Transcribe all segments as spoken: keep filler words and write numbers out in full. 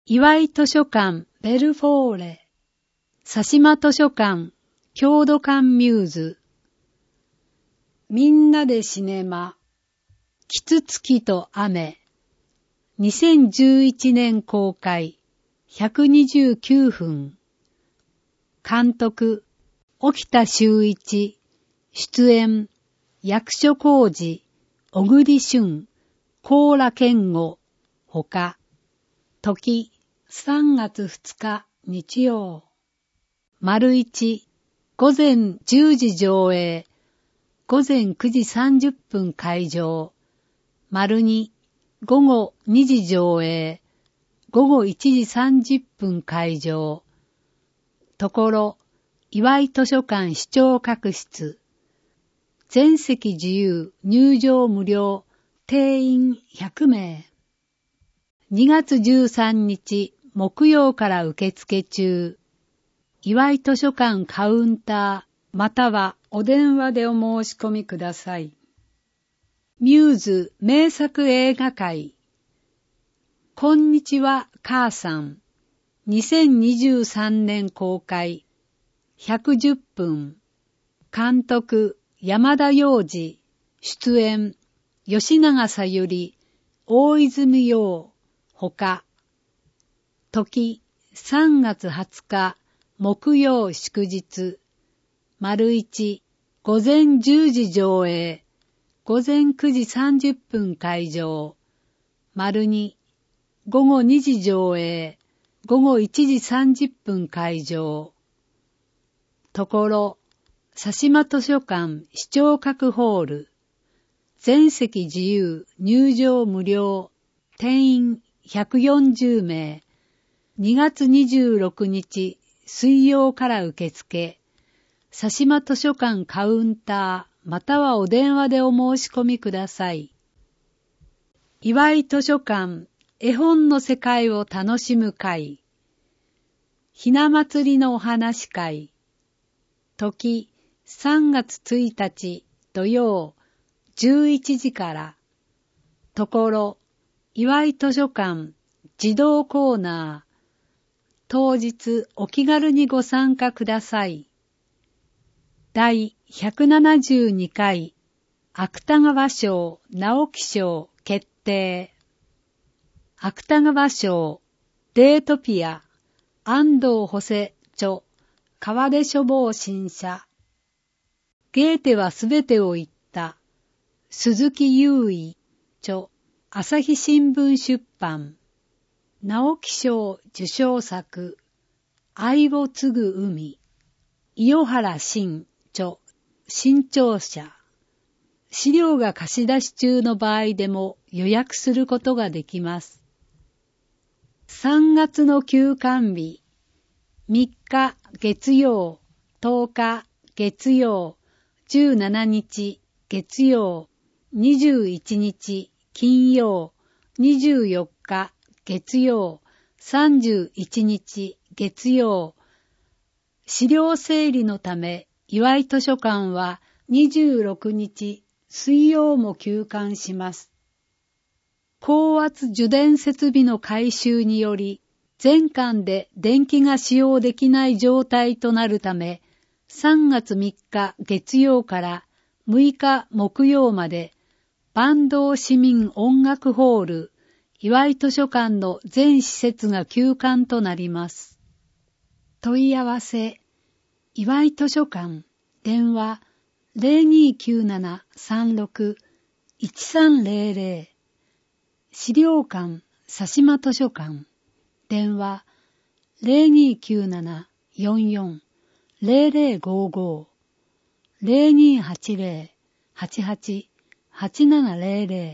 岩井図書館ベルフォーレ、佐島図書館郷土館ミューズ、みんなでシネマ、キツツキと雨、にせんじゅういちねん公開、ひゃくにじゅうきゅうふん、監督、沖田修一、出演、役所広司、小栗旬、高良健吾、ほか、時、さんがつふつか日曜。丸一、午前じゅうじ上映、午前くじさんじゅっぷん開場。丸二、午後にじ上映、午後いちじさんじゅっぷん開場。ところ、岩井図書館視聴覚室。全席自由、入場無料、定員ひゃくめい。にがつじゅうさんにち木曜から受付中。岩井図書館カウンターまたはお電話でお申し込みください。ミューズ名作映画会。こんにちは母さん。にせんにじゅうさんねん公開。ひゃくじゅっぷん。監督山田洋次。出演吉永小百合、大泉洋。ほか。時さんがつはつか木曜祝日。丸一、午前じゅうじ上映。午前くじさんじゅっぷん開場。丸二、午後にじ上映。午後いちじさんじゅっぷん開場。ところ、佐島図書館視聴覚ホール。全席自由、入場無料。定員ひゃくよんじゅうめい。にがつにじゅうろくにち水曜から受付。佐島図書館カウンターまたはお電話でお申し込みください。岩井図書館絵本の世界を楽しむ会。ひな祭りのお話会。時さんがつついたち土曜じゅういちじから。ところ岩井図書館児童コーナー。当日お気軽にご参加ください。第ひゃくななじゅうにかい芥川賞・直木賞決定。芥川賞デートピア安藤補正著川出書房新社。ゲーテはすべてを言った鈴木優衣著朝日新聞出版。直木賞受賞作愛を継ぐ海。伊予原慎著新潮社。資料が貸し出し中の場合でも予約することができます。さんがつの休館日。みっか月曜、とおか月曜、じゅうしちにち月曜、にじゅういちにち金曜、にじゅうよっか月曜、さんじゅういちにち月曜。資料整理のため、岩井図書館はにじゅうろくにち水曜も休館します。高圧受電設備の改修により、全館で電気が使用できない状態となるため、さんがつみっか月曜からむいか木曜まで、坂東市民音楽ホール、岩井図書館の全施設が休館となります。問い合わせ、岩井図書館、電話 ゼロにきゅうななさんろくいちさんゼロゼロ、資料館、佐島図書館、電話 ゼロにきゅうななよんよんゼロゼロごご、ゼロにはちゼロ はちはち はちななゼロゼ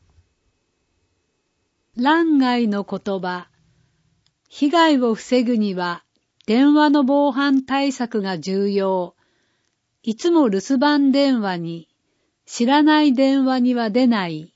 ロ。欄外の言葉。被害を防ぐには電話の防犯対策が重要。いつも留守番電話に、知らない電話には出ない。